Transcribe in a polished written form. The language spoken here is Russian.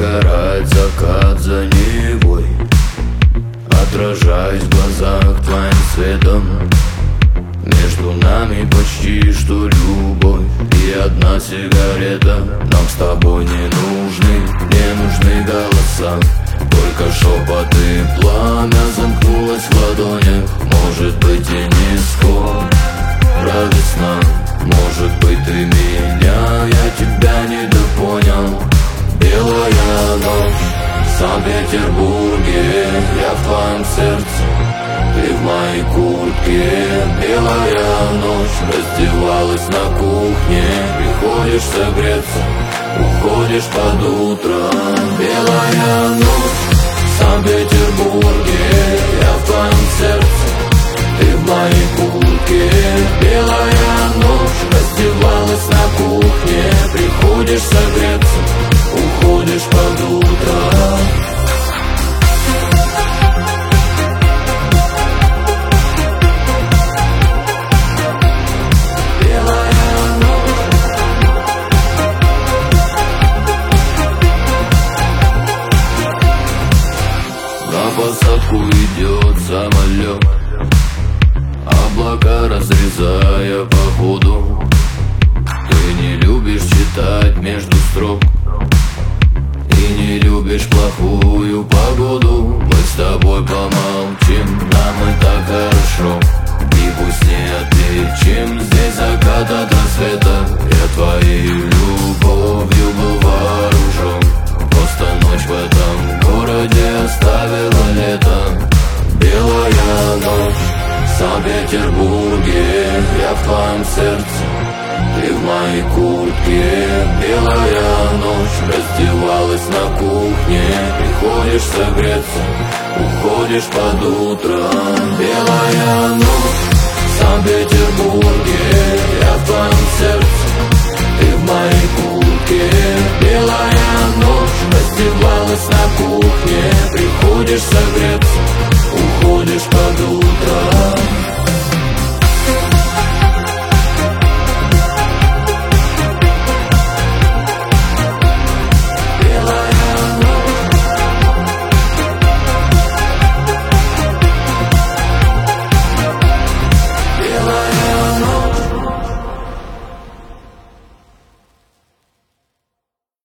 Загорает закат за Невой, отражаясь в глазах твоим светом. Между нами почти что любовь и одна сигарета. Нам с тобой не нужны голоса, только шепот и пламя замкнулось в ладонях. Может быть и не скоро весна, может быть ты меня, я тебя недопонял. Белая ночь в Санкт-Петербурге, я в твоем сердце, ты в моей куртке. Белая ночь раздевалась на кухне, приходишь согреться, уходишь под утро. Белая ночь в Санкт-Петербурге, я в твоем сердце, ты в моей куртке. Белая ночь раздевалась на кухне, приходишь согреться, уходишь под утро. На посадку идет самолет, облака разрезая по ходу. Ты не любишь читать между строк и не любишь плохую погоду. Мы с тобой помолчим, нам и так хорошо, и пусть не отличим здесь закат от рассвета. Я твоей любовью был вооружен, просто ночь в этом городе оставила лето. Белая ночь в Санкт-Петербурге, я в твоем сердце, ты в моей куртке. Белая ночь раздевалась на кухне, приходишь согреться, уходишь под утро. Белая ночь в Санкт-Петербурге, я в твоем